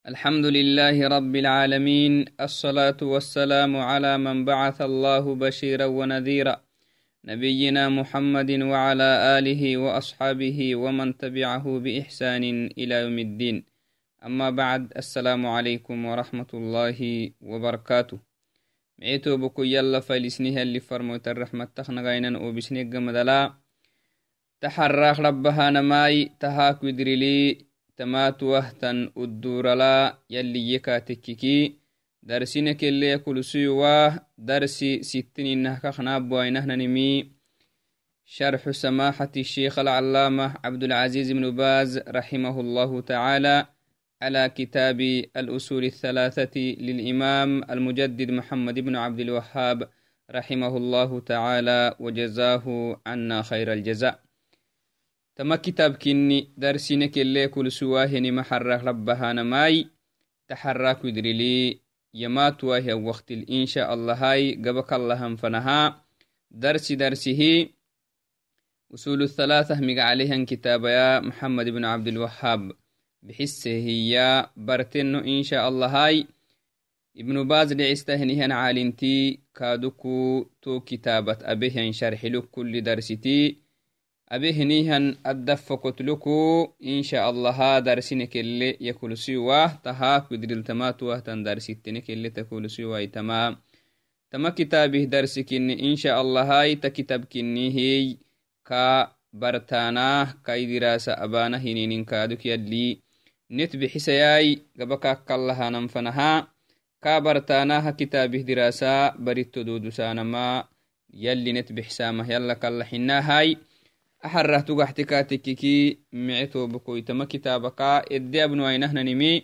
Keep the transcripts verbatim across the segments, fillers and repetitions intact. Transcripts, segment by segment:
الحمد لله رب العالمين، الصلاة والسلام على من بعث الله بشيرا ونذيرا، نبينا محمد وعلى آله وأصحابه ومن تبعه بإحسان إلى يوم الدين. أما بعد، السلام عليكم ورحمة الله وبركاته. معيتو بكو يلا فايلسنها اللي فرموت الرحمة تخنغينا وبسنق مدلا تحرق ربها نماي تهاك ودرلي تمات وهتن الدورلا يلي يكاتككي درسينك اللي يكل سيواه درسي ستين إنه كخناب وينهن نمي شرح سماحة الشيخ العلامة عبد العزيز بن باز رحمه الله تعالى على كتاب الأصول الثلاثة للإمام المجدد محمد بن عبد الوهاب رحمه الله تعالى وجزاه عنا خير الجزاء. تما كتاب كني درسينك اللي كل سواهن محرك ربها نماي تحرك ودرلي يمات وهي وقت إن شاء الله هاي قبك الله فنها درس درسه أصول الثلاثة مقع عليها كتاب يا محمد بن عبد الوهاب بحسه هي برتنو إن شاء الله هاي ابن باز لعستهنهن عالنتي كادوكو تو كتابة أبيهن شرح لك كل درستي أبيهنيهن أدفقت لكو إن شاء الله درسينك اللي يكون سيواه تهاك بدرل تماتوه تندرسيتنك اللي تكون سيواه تمام تما كتابه درسك إن شاء الله هاي تكتب كني هي كا برتاناه كاي دراسة أبانه هنين كادوك يدلي نتبه حسياي قبكا كالله ننفنها كا برتاناه كتابه دراسة بريت دودو سانما يلي نتبه حسامه يلا كالله حنا هاي أحره تقحتكاتككي معتو بكوي تما كتابكا إدي أبنو أينهن نمي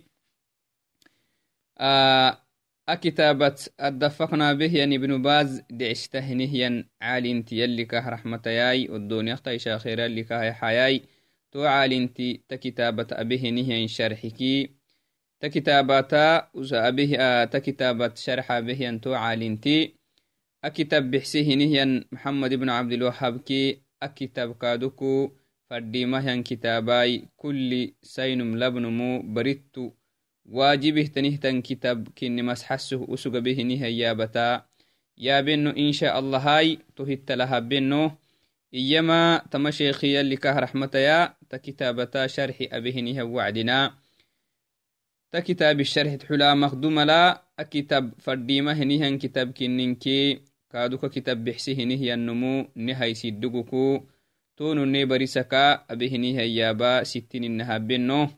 آه أكتابة أدفقنا به يعني ابن باز دعشتهنه عالنتي يلي كاه رحمة ياي والدنيا اختي شاخيرا اللي كاه حياي تو عالنتي تكتابة أبيه نهي شرحكي تكتاباتا وزا أبيه آه تكتابة شرح به تو عالنتي أكتاب بحسيه نهي محمد بن عبد الوهاب كي أكتاب كادوكو فرديمه كتاباي كل سينم لبنمو بريتو واجبه تنهتن كتاب كني مسحسه أسوق به نهاية بتا يا بنو إن شاء الله هاي تهت لها بنو إيما تمشيخي اللي كه رحمة يا تكتابتا شرح أبيه نها وعدنا تكتاب الشرح حلا مخدوم لا أكتاب فرديمه نهن كتاب كننكي كادوك كتاب بحسه نهي النمو نهاي سيدقكو تونو نيبرسكا أبيه نهاية با ستين إنها بنو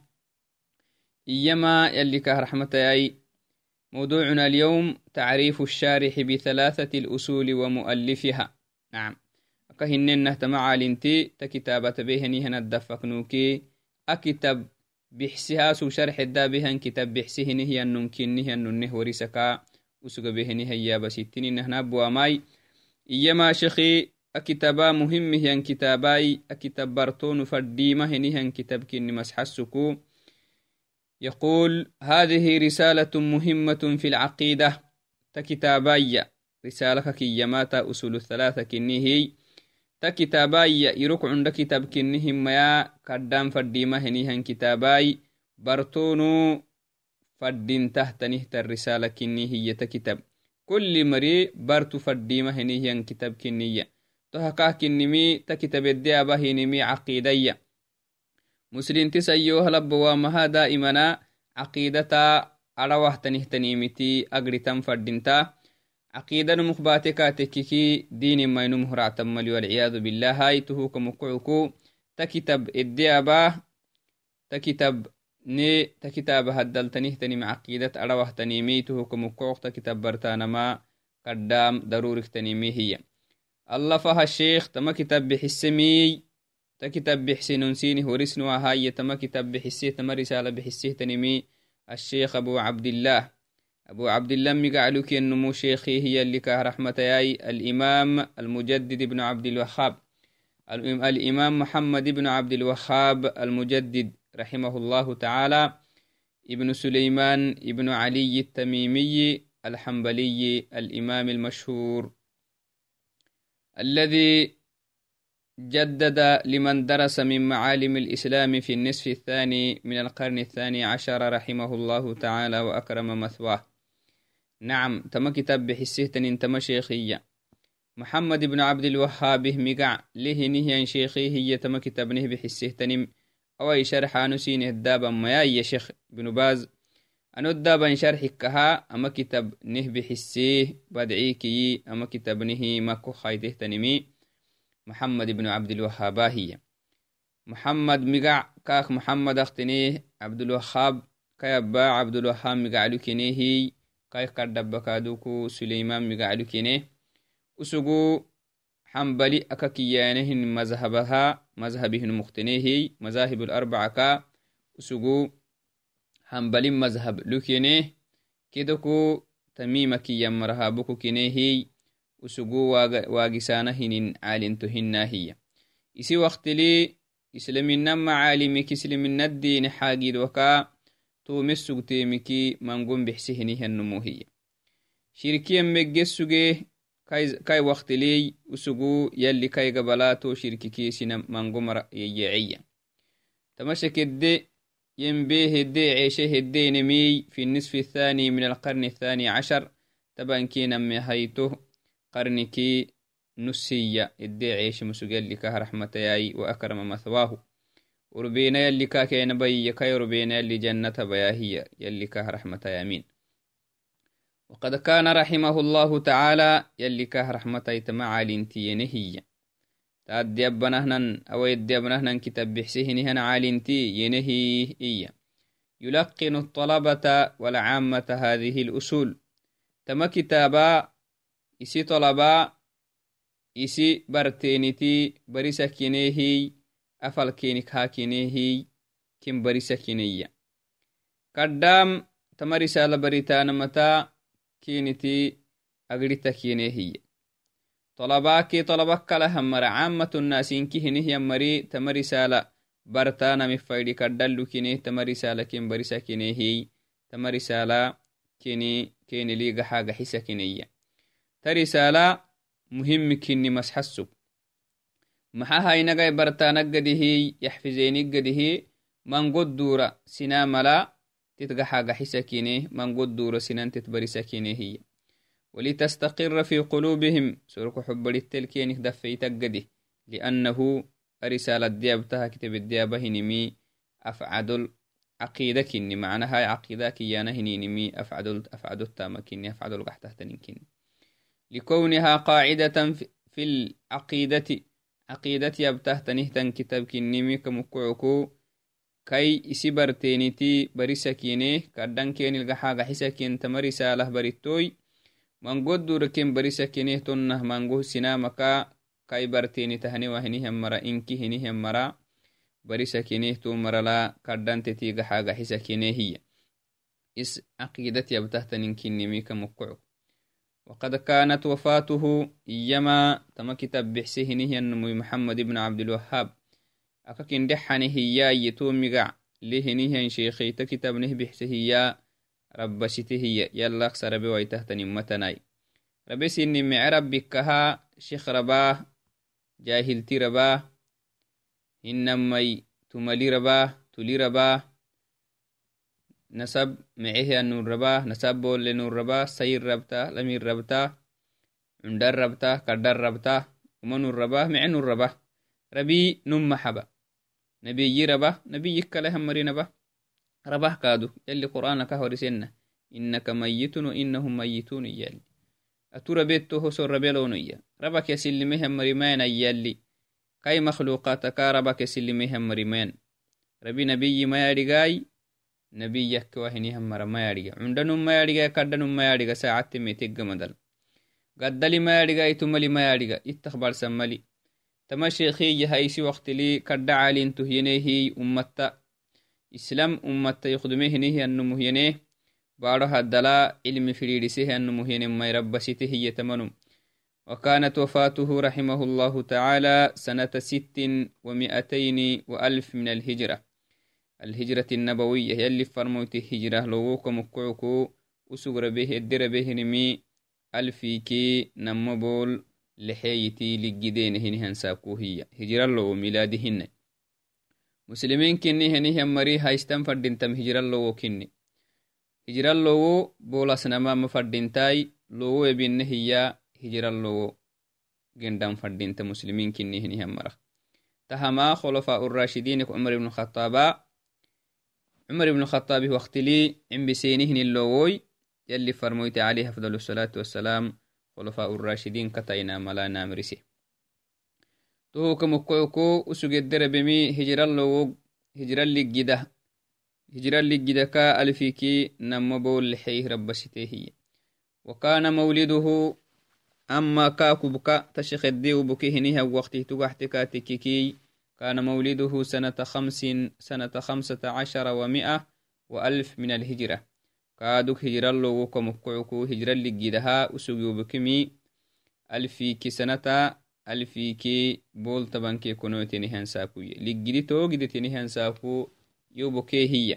إيما يلي كه رحمة ياي موضوعنا اليوم تعريف الشارح بثلاثة الأصول ومؤلفها. نعم أكهننه تمع لنتي تكتابة بهني هنا الدفقنوكي أكتب بحسها سو شرح الدابهن كتاب بحسه نهي النمكن نهي النه ورسكا وسق بهني هيا بستين نهنا بواماي إيما شخي أكتابا مهم هي كتاباي أكتاب برتون فرديمة هنيهن كتاب كني مسحسكو يقول هذه رسالة مهمة في العقيدة تكتابايا رسالة كيماتا أصول الثلاثة كنيه تكتابايا يرك عند كتاب كنيه ما قدام فرديمة هنيهن كتاباي برتونو فردين تحت نهت الرسالة كنيه تكتاب كل مري برتو فرديمة هنيهن كتاب كنيه تهكا كنمي تكتاب الديابة هنمي عقيدية مسلم تسيوه لبوا مها دائمنا عقيدتا أروه تنهتنيمتي أقرتم فردنتا عقيدة مخباتك تككي دين ما ينمهر عتمالي والعياذ بالله هاي تهوك مقعكو تكتب الديابة تكتب ني تكتاب هدل تنهتني مع عقيدة أروه تنيمي تهوك مقعك تكتب برتانا ما قدام ضرورك تنيمي هي الله فها الشيخ تما كتاب بحسمي تكتب بحسين سينه ورسنوا هاي تما كتاب بحسيه تما رسالة بحسيه تنمي الشيخ أبو عبد الله أبو عبد الله مقعلوك النمو شيخي هي اللي كه رحمة ياي الإمام المجدد ابن عبد الوهاب الإمام محمد بن عبد الوهاب المجدد رحمه الله تعالى ابن سليمان ابن علي التميمي الحنبلي الإمام المشهور الذي جدد لمن درس من معالم الإسلام في النصف الثاني من القرن الثاني عشر رحمه الله تعالى وأكرم مثواه. نعم تم كتاب بحسيتن تم شيخية محمد بن عبد الوهاب مقع له نهي شيخي هي تم كتاب نه بحسيتن أو شرح نسين الدابا ما يا شيخ بن باز أنا الدابا شرح كها أما كتاب نه بحسيه بدعيكي أما كتاب نه ماكو خايته تنمي محمد بن عبد الوهاب هي محمد مقع كاك محمد اختنيه عبد الوهاب كيبا عبد الوهاب مقع لكنيه كاي كردبكادوكو سليمان مقع لكنيه أسقو حنبلي أكاكيانهن مذهبها مذهبهن مختنيه مذاهب الأربعة كا أسقو حنبلي مذهب لكنيه كدكو تميمكي يمرهابكو كنيه usugu waagisaanahinin caalintohinaahiya isi waktili islaminama caalimik islaminaddiine xaagid wakaa tuume sugteemiki mangon bixsihinihanumuhiya shirkiyan megge sugee kai waktili usugu yalli kai gabalaato shirkikiisina mango mara yeyeciya tamasha kedde ينبيه هدي عيشه هدينمي في النصف الثاني من القرن الثاني عشر طبعا كينا مهيته قرنكي نسية إدي عيش مسجل لك رحمة ياي وأكرم مثواه وربينا يلي كاكين بي كاي ربينا يلي جنة بياهية يلي كاه رحمة يامين وقد كان رحمه الله تعالى يلي كاه رحمة يتمع لنتي تأدي أبنهن أو يدي أبنهن كتاب بحسهنهن عالنتي ينهي إيا يلقن الطلبة والعامة هذه الأصول تم كتابا isi tolaba isi barteeniti barisa kineehiy afalkeenik haakineehiy kin barisa kineya kaddam tama risala baritaanamata kiniti agrita kineehiya tolabaki tolabakkala hammara caamatu naasinki hinihyammari tama risala bartaanami faydi kaddallu kinee tama risala kin barisa kineehiy tama risala kini keniliga xaaga xisa kineya ترسالة مهم كني مسحسب محاها ينغي برتانك قده يحفزينك قده من قد دورة سنا ملا تتقحاق حسكينه من قد دورة سنان تتبرسكينه هي ولتستقر في قلوبهم سرق حب للتلكينك دفيتك قده لأنه رسالة ديابتها كتب الديابة هنمي أفعدل عقيدة كني معناها عقيدة كيانا هنمي أفعدل أفعدل تامكيني أفعدل قحتهتنكيني لكونها قاعدة في العقيدة عقيدة يبتهتنهتن كتاب كنمي كمكعكو كي إسبرتينتي برسكينه كردن كين الغحاق حسكين تمرساله بريتوي من قد ركين برسكينه تنه منقه سنامكا كي برتيني تهني وهنهم مرا إنكي هنهم مرا برسكينه تو مرلا كردن تتي غحاق حسكينه هي إس عقيدة يبتهتن كنمي كمكعكو وقد كانت وفاته إيما تم كتاب بحسهنه النمو محمد بن عبد الوهاب أكاكين دحانه هي يتوميقع لهنه شيخي تكتاب نه بحسه ربسته هي يلا أكسر بويتهتني متناي ربس إني مع ربكها شيخ رباه جاهلتي رباه إنما تملي رباه تلي رباه نسب معه النور رباه نسب بول لنور رباه سير ربته لمير ربته عندر ربته كدر ربته ومن الرباه مع نور رباه ربي نم محبا نبي رباه نبي يكلهم مرينبا رباه كادو يلي قرآنك هورسنة إنك ميت وإنهم ميتون يلي أتورا بيته سر ربيلون ربك يسلمهم مريمان يلي كاي مخلوقاتك ربك يسلمهم مريمان ربي نبي ما يرغاي نبي يكوى هنيهم مرا ما يرغا عندن ما يرغا كدن ما يرغا ساعات ميتق مدل قدل ما يرغا يتملي ما يرغا اتخبار سملي تمشيخي هايسي وقت لي كد عالين تهينيه أمتا إسلام أمتا يخدمه نيه أنه هينيه بارها الدلاء علم فريرسيه أنه هينيه ما يربسته يتمنم وكانت وفاته رحمه الله تعالى سنة ست ومئتين وألف من الهجرة الهجرة النبوية يلي فرموت الهجرة لووك مكعكو وسقر به الدر به نمي ألفيكي نمبول لحيتي لجدين هنهن ساكوهية هجر الله ميلادهن مسلمين كني هنه مريها استنفرد انتم هجر الله كني هجر الله بولا سنما مفردنتاي لو يبين هي هجر الله جندام فردنت مسلمين كني هنه مرخ تهما خلفاء الراشدين عمر بن الخطاب عمر بن الخطاب وقت لي عم بسينهن اللووي يلي فرميت عليه أفضل الصلاة والسلام خلفاء الراشدين كتاينا ملا نامرسي تو كمكوكو أسجد دربمي هجر اللو هجر اللي جده هجر اللي جدك ألفيكي نمبول لحيه ربشته وكان مولده أما كاكو بكا تشخدي وبكيه نها وقته تقحتك تككي كان مولده سنة خمس سنة خمسة عشر ومئة وألف من الهجرة كادوك هجر اللو كمكوكو هجر اللي جدها أسجد بكمي ألفيكي سنة ألفيكي بول تبانكي كنو تنهان ساكو لجدي تو جدي تنهان ساكو يوبكي هي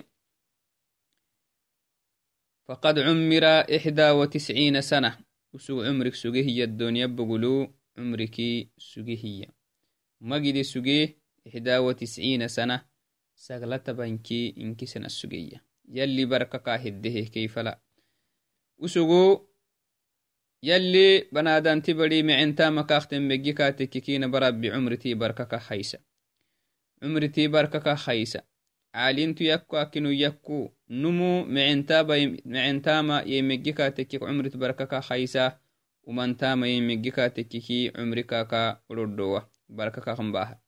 فقد عمر إحدى وتسعين سنة وسو عمرك سجيه هي الدنيا بقولو عمرك سجيه هي ما جدي سجيه إحدى وتسعين سنة سغلت بانكي إنكي سنة سجية يلي بركك هده كيف لا وسجو يلي بنادان تبري معنتا مكاختم بجيكا تككين برب بعمرتي بركك خيسة عمرتي بركك خيسة عالينتو يكو أكنو يكو نمو معنتا معنتا ما يمجيكا تكك عمرت بركك خيسة ومنتا ما يمجيكا تككي عمركاكا ردوة بركك خنباها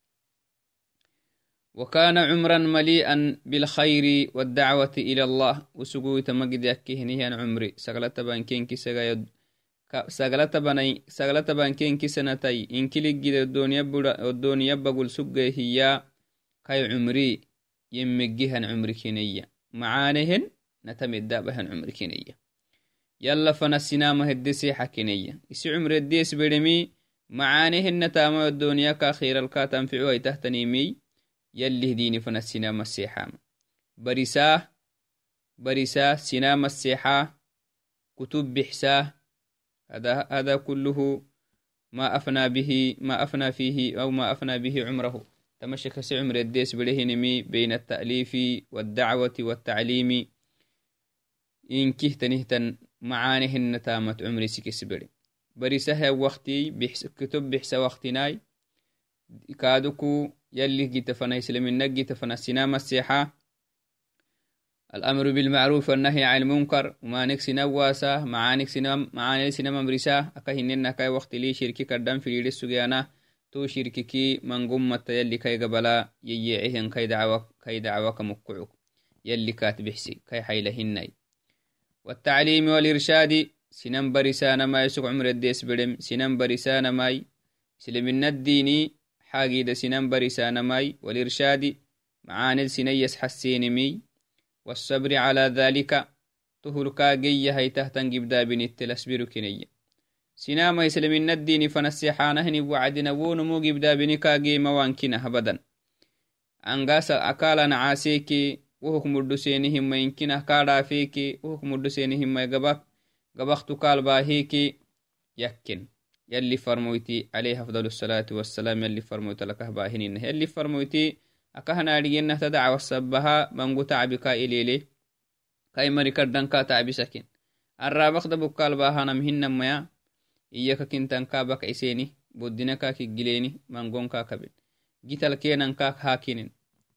وكان عمرا مليئا بالخير والدعوة إلى الله وسقوي تمجد يكهنيهن عمري سغلت بانكينكي سغايد سغلت بني سغلت بانكينكي سنتي إنكي لجد الدنيا بدا الدنيا بقول سقه هي كاي عمري يمجيهن عمري كينية معانهن نتمد بهن عمري كينية يلا فنسينا مهدسي حكينية يسي عمر الديس برمي معانهن نتامو الدنيا كخير الكاتم في عوي تحتنيمي يلي ديني فنسينا مسيحا برساه برساه سنا مسيحا كتب بحساه هذا هذا كله ما أفنى به ما أفنى فيه أو ما أفنى به عمره تمشك سعمر الديس بلهنمي بين التأليف والدعوة والتعليم إن كهت نهتا معانه النتامة عمري سكسبري برسها وقتي بحس كتب بحس وقتناي كادوكو يلي جيت فنا يسلم نجي تفنا السينما السيحة الأمر بالمعروف والنهي عن المنكر وما نكسي نواسة معانك سينما معاني سينما مرساه أكهننا كاي وقت لي شركي كردام في ليل السجيانة تو شرككي من قمة يلي كاي قبلا ييعهن كاي دعوة كاي دعوة كمقعوك يلي كاتب حسي كاي حيلهناي والتعليم والإرشاد سنن برسانا ما يسوق عمر الديس بدم سنن برسانا ماي سلمنا الديني حاجي دا سنن برسانا ماي والإرشاد معاني سنيس حسينمي والصبر على ذلك تهلكا جي هي تهتن جبدا بنت الاسبير كنية سناما يسلمنا الدين فنسيحانهن وعدنا ونمو جبدا بنكا جي موانكنا أبدا أنقاس أكالا نعاسيكي وحكم الدسينهم ما يمكنه كادا فيكي وحكم الدسينهم ما يقبك قبخت كالباهيكي يكن يلي فرمويتي عليه أفضل الصلاة والسلام يلي فرمويت لك باهنين يلي فرمويتي أكهنا لجنة تدعى والسبها منغو تعبكا إليلي كاي مريكردن كا تعبي سكين الرابق دبك كالباها نمهن ميا إياك كنتن كابك عسيني بودنا كاكي جليني منغون كاكبين جيتال كينن كاك هاكينين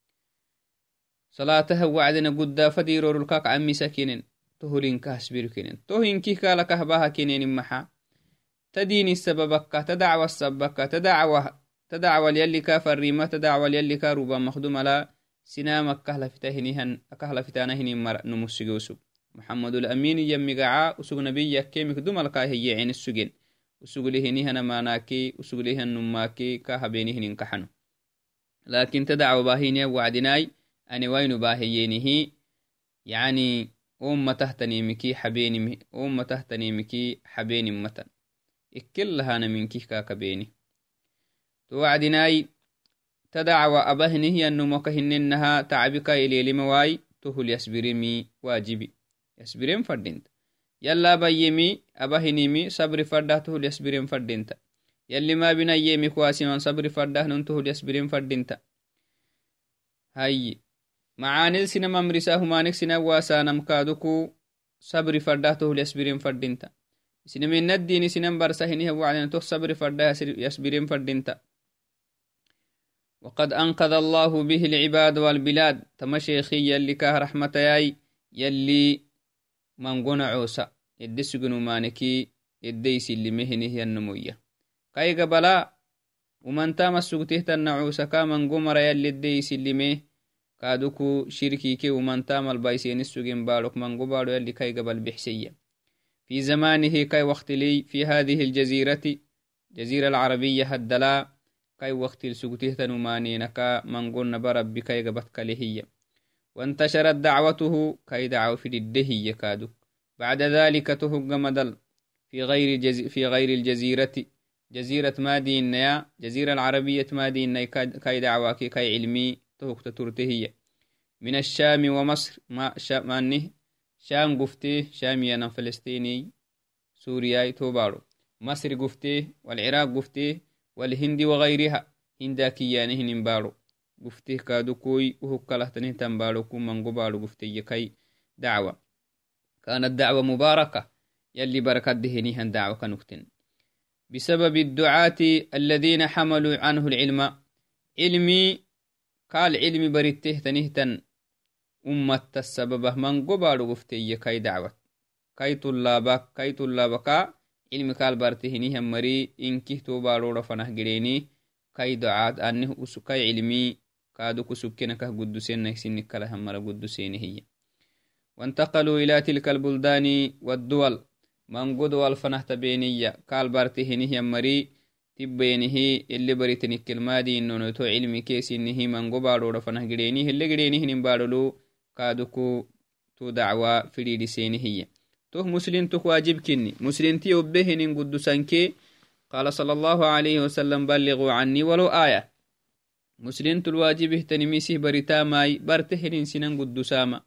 صلاتها وعدنا قد فديرو الكاك عمي سكينين تهولين كاسبير كينين توهين كي كالك هباها كينين محا تديني السببك تدعوى السبك تدعوى تدعوى يلي كافر ريما تدعوى يلي كاروبا مخدوم لا سنامك كهلا فتاهنيهن كهلا فتانهن مر نمسجوسو محمد الأمين يمجعا وسوق نبي يكيمك دوم الكاهي عين السجن وسوق لهنيهن ماناكي وسوق لهن نماكي كهبينهن كحنو لكن تدعوى باهيني وعدناي أنا وين باهيينه يعني أم تهتني مكي حبيني أم تهتني مكي حبيني متن إكلها أنا منكي كاكبيني توعدناي تدعوى أبهنه هي النمكهننها تعبك إلي لمواي تهل يسبرمي واجبي يسبرم فردنت يلا بيمي أبهنيمي صبر فرده تهل يسبرم فردنت يلي ما بنا يمي كواسي من صبر فرده ننتهو ليسبرين فردينتا هاي معانل سينما مرساه ما نكسنا واسانا مكادوكو صبر فرداته ليسبرين فردينتا سينما الندين سينما برسهنه وعلى تو صبر فرده يسبرين فردينتا وقد أنقذ الله به العباد والبلاد تمشيخي يلي كاه رحمة ياي يلي منقون عوسى يدي سجنو مانكي يديس اللي مهنه النموية كاي قبلا ومن تام السجته تنعوسى كا منقو مرا يلي يديس اللي مه كادوكو شركي كي ومن تام البايسين السجن بالوك منقو بالو يلي كاي قبل بحسية في زمانه كاي وقت لي في هذه الجزيرة جزيرة العربية هدلا كاي وقت السجته تنمانينكا منقون نبرب بكاي قبتك لهي وانتشرت دعوته كاي دعو في الدهية كادوك بعد ذلك تهج مدل في غير جز... في غير الجزيرة جزيرة مادين يا جزيرة العربية مادين كاي دعواكي كاي علمي تهج تترتهية من الشام ومصر ما شامنه شام قفته شاميا فلسطيني سوريا توبارو مصر قفته والعراق قفته والهند وغيرها هنداكيانه نمبارو قفته كادو كوي وهكالهتنه تنبارو كو منغو بارو قفته كاي دعوة كانت دعوة مباركة يلي بركات دهنيها دعوة كنكتن بسبب الدعاة الذين حملوا عنه العلم علمي قال علمي بريته تنهتن أمة السبب منغو بارو قفته كاي دعوة كاي طلابك كاي طلابك علمي قال برتهنيها مري إنكه توبارو رفنه قريني كاي دعاة أنه أسكاي علمي كادو كسكنك قدسين نكسينك لهم مرا قدسين هي وانتقلوا إلى تلك البلدان والدول من قدوى الفنه بينية قال بارتهنه مري تبينه اللي بريتنك المادي إنه تو علمي كيس إنه من قبارو رفنه قرينيه اللي قرينيه نمبارلو كادوكو تو دعوة فريد سينهية تو مسلم تو واجب كني مسلم تي وبهن قدسانك قال صلى الله عليه وسلم بلغوا عني ولو آية مسلم تو الواجب اهتنميسه بريتاماي بارتهن سنن قدساما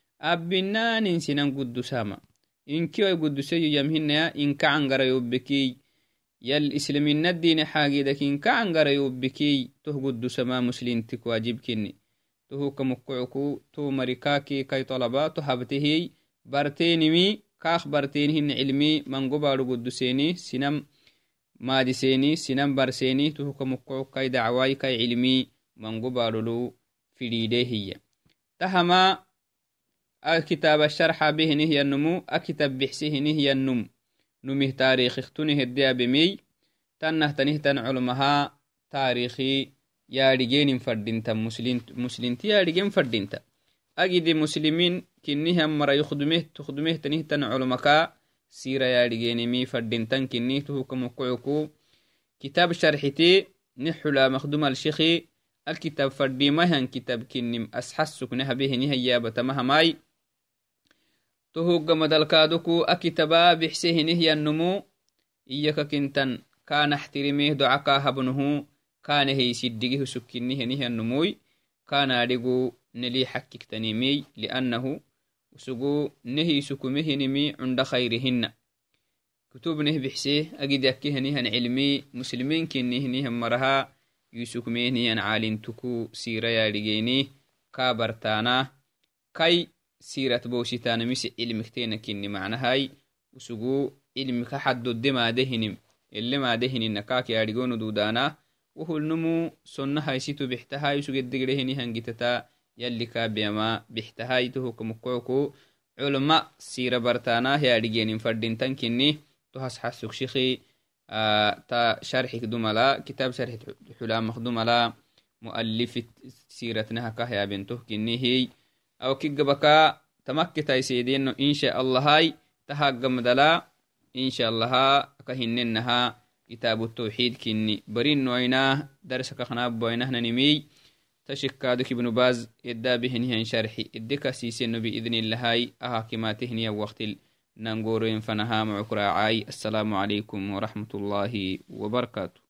أبنان سنن قدساما إنكي ويقدسي يمهن إنك عنقر يوبكي يل إسلامين الدين حاجدك إنك عنقر يوبكي تو قدسما مسلم تك واجب كني تو كمقعكو تو مريكاكي كي طلبا تو هبته بارتينمي كاخ بارتينهن علمي من قبارو قدسيني سنم مادسيني سنم برسيني تو كمقعك كي دعواي كي علمي من قبارو له فريده هي تهما الكتاب الشرح به نهي النمو الكتاب بحسه نهي النم نمه تاريخ اختنه الديا بمي تنه تنه تن علمها تاريخي يا رجين فردينتا مسلم مسلم يا رجين فردينتا أجد مسلمين كنيه مرة يخدمه تخدمه تنه تن علمك سيرة يا رجين مي فردينتا كنيه تو كمقعكو كتاب شرحتي نحلا مخدوم الشيخي الكتاب فردي مهن كتاب كنم أسحسك نه به نهي بتمها ماي تهوغ مدلكادوكو أكتبا بحسه نهي النمو إياك كنتن كان احترميه دعاكا هبنه كان هي سيدقه سكينه نهي النموي كان أدقو نلي حكك تنمي لأنه سقو نهي سكمه نمي عند خيرهن كتب نه بحسه أجد يكيه نهي علمي مسلمين كنه نهي مرها يسكمه نهي عالين تكو سيرا يالجيني كابرتانا كي سيرة بوشتانا مس علمكتين كني معنى هاي وسقو علمك حد الدما دهنم اللي ما دهن نكاك يارجون دودانا وهو النمو سنة هاي سيتو بحتهاي وسقو الدقرهني هنجتتا يلي كابيما بحتهاي تهو كمكوكو علماء سيرة برتانا يارجين فردين تنكني تهس حسوك شيخي آه تا شرحك دوملا كتاب شرح حلام مخدوملا مؤلف سيرتنا كهيا بنته كني هي أو كيجبكا تمكتا يسيدين إن شاء الله هاي تهاجم دلا إن شاء الله كهننها كتاب التوحيد كني برين نويناه درسك خناب بوينه نمي تشكادك ابن باز إدا بهنه شرحي إدك سيسن بإذن الله هاي أهاكماته وقت ننقورين فنها معكراعي السلام عليكم ورحمة الله وبركاته